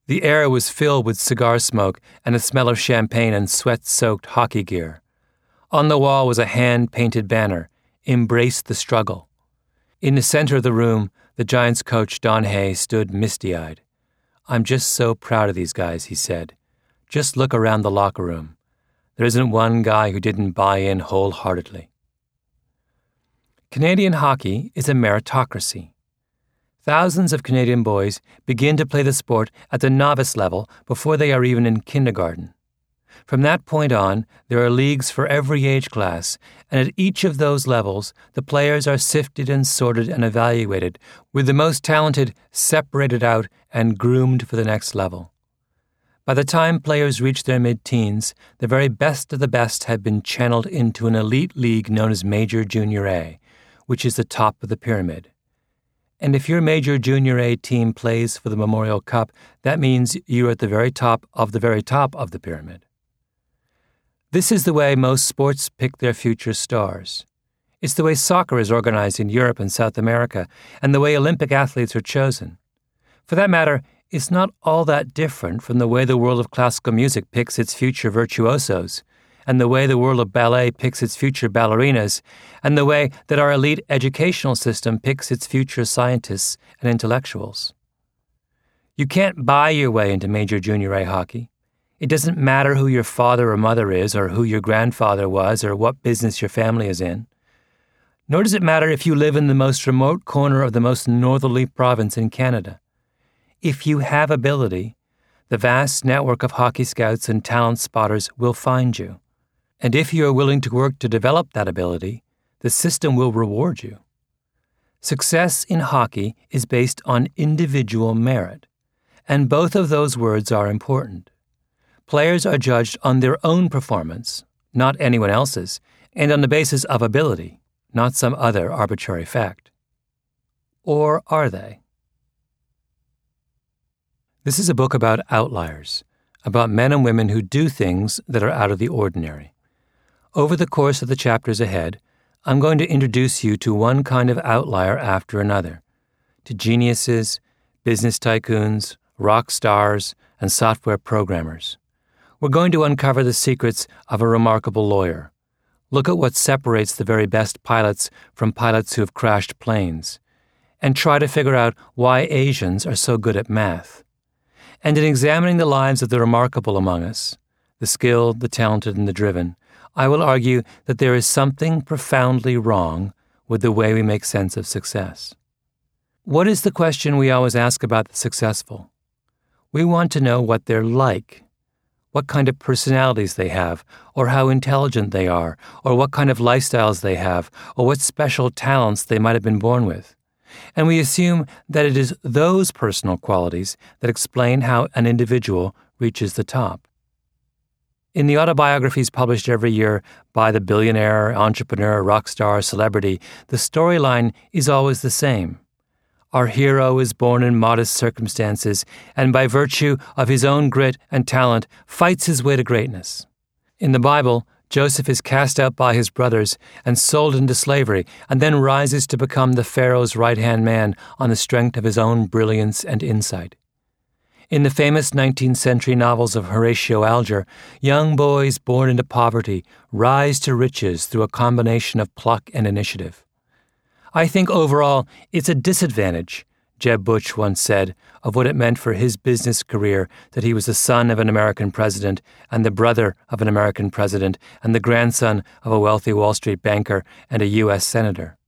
The air was filled with cigar smoke and the smell of champagne and sweat-soaked hockey gear. On the wall was a hand-painted banner, "Embrace the Struggle." In the center of the room, the Giants coach Don Hay stood misty-eyed. "I'm just so proud of these guys," he said. "Just look around the locker room. There isn't one guy who didn't buy in wholeheartedly." Canadian hockey is a meritocracy. Thousands of Canadian boys begin to play the sport at the novice level before they are even in kindergarten. From that point on, there are leagues for every age class, and at each of those levels, the players are sifted and sorted and evaluated, with the most talented separated out and groomed for the next level. By the time players reach their mid-teens, the very best of the best have been channeled into an elite league known as Major Junior A, which is the top of the pyramid. And if your Major Junior A team plays for the Memorial Cup, that means you're at the very top of the pyramid. This is the way most sports pick their future stars. It's the way soccer is organized in Europe and South America, and the way Olympic athletes are chosen. For that matter, it's not all that different from the way the world of classical music picks its future virtuosos, and the way the world of ballet picks its future ballerinas, and the way that our elite educational system picks its future scientists and intellectuals. You can't buy your way into Major Junior A hockey. It doesn't matter who your father or mother is, or who your grandfather was, or what business your family is in. Nor does it matter if you live in the most remote corner of the most northerly province in Canada. If you have ability, the vast network of hockey scouts and talent spotters will find you. And if you are willing to work to develop that ability, the system will reward you. Success in hockey is based on individual merit, and both of those words are important. Players are judged on their own performance, not anyone else's, and on the basis of ability, not some other arbitrary fact. Or are they? This is a book about outliers, about men and women who do things that are out of the ordinary. Over the course of the chapters ahead, I'm going to introduce you to one kind of outlier after another, to geniuses, business tycoons, rock stars, and software programmers. We're going to uncover the secrets of a remarkable lawyer, look at what separates the very best pilots from pilots who have crashed planes, and try to figure out why Asians are so good at math. And in examining the lives of the remarkable among us, the skilled, the talented, and the driven, I will argue that there is something profoundly wrong with the way we make sense of success. What is the question we always ask about the successful? We want to know what they're like, what kind of personalities they have, or how intelligent they are, or what kind of lifestyles they have, or what special talents they might have been born with. And we assume that it is those personal qualities that explain how an individual reaches the top. In the autobiographies published every year by the billionaire, entrepreneur, rock star, celebrity, the storyline is always the same. Our hero is born in modest circumstances and by virtue of his own grit and talent fights his way to greatness. In the Bible, Joseph is cast out by his brothers and sold into slavery and then rises to become the Pharaoh's right-hand man on the strength of his own brilliance and insight. In the famous 19th century novels of Horatio Alger, young boys born into poverty rise to riches through a combination of pluck and initiative. I think overall it's a disadvantage, Jeb Bush once said, of what it meant for his business career that he was the son of an American president and the brother of an American president and the grandson of a wealthy Wall Street banker and a U.S. senator.